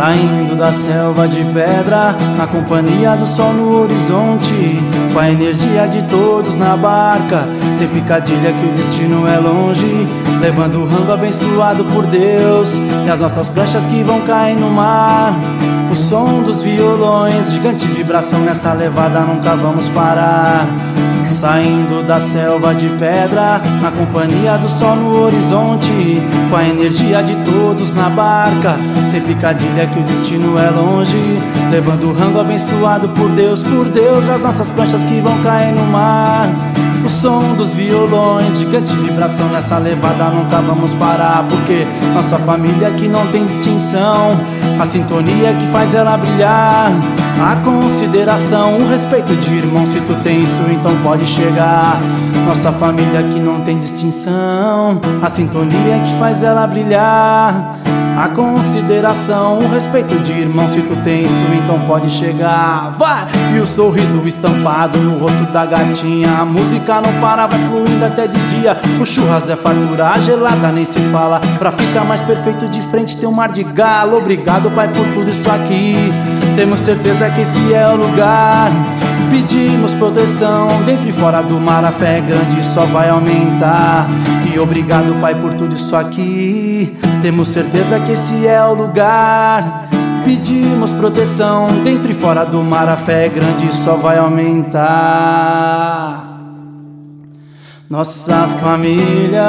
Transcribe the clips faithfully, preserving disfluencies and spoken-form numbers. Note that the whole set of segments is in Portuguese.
Saindo da selva de pedra, na companhia do sol no horizonte, com a energia de todos na barca, sem picadilha que o destino é longe, levando o rango abençoado por Deus e as nossas pranchas que vão cair no mar. O som dos violões, gigante vibração nessa levada, nunca vamos parar. Saindo da selva de pedra, na companhia do sol no horizonte, com a energia de todos na barca, sem picadilha que o destino é longe, levando o rango abençoado por Deus, por Deus, as nossas pranchas que vão cair no mar. O som dos violões, gigante vibração nessa levada, nunca vamos parar, porque nossa família que não tem distinção, a sintonia que faz ela brilhar, a consideração, o respeito de irmão, se tu tem isso então pode chegar. Nossa família que não tem distinção, a sintonia que faz ela brilhar, a consideração, o respeito de irmão, se tu tem isso então pode chegar. Vai! E o sorriso estampado no rosto da gatinha, a música não para, vai fluindo até de dia. O churras é fartura, a gelada nem se fala, pra ficar mais perfeito de frente tem um mar de galo. Obrigado, Pai, por tudo isso aqui, temos certeza que esse é o lugar. Pedimos proteção, dentro e fora do mar, a fé é grande e só vai aumentar. E obrigado, Pai, por tudo isso aqui, temos certeza que esse é o lugar. Pedimos proteção, dentro e fora do mar, a fé é grande e só vai aumentar. Nossa família,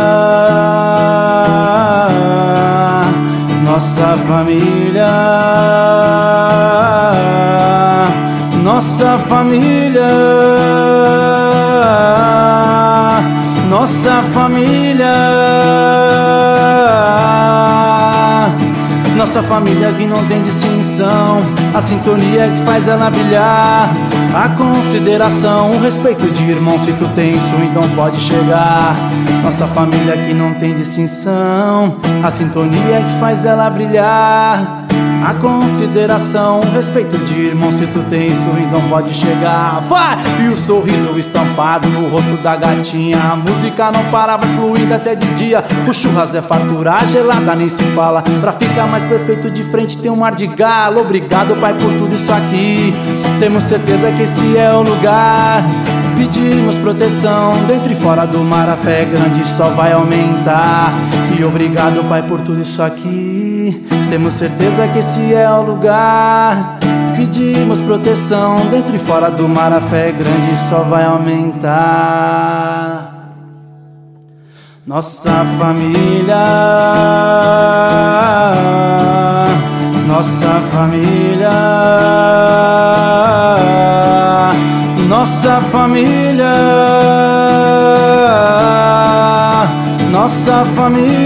nossa família, nossa família, nossa família, nossa família que não tem distinção, a sintonia que faz ela brilhar, a consideração, o respeito de irmão, se tu tem isso então pode chegar. Nossa família que não tem distinção, a sintonia que faz ela brilhar, a consideração, o respeito de irmão, se tu tem isso então pode chegar. Vai! E o sorriso estampado no rosto da gatinha, a música não para, vai fluindo até de dia. O churras é fartura, a gelada nem se fala, pra ficar mais perfeito de frente tem um mar de galo. Obrigado, Pai, por tudo isso aqui, temos certeza que esse é o lugar. Pedimos proteção, dentro e fora do mar, a fé é grande e só vai aumentar. E obrigado, Pai, por tudo isso aqui, temos certeza que esse é o lugar. Pedimos proteção, dentro e fora do mar, a fé é grande e só vai aumentar. Nossa família, nossa família, nossa família, nossa família,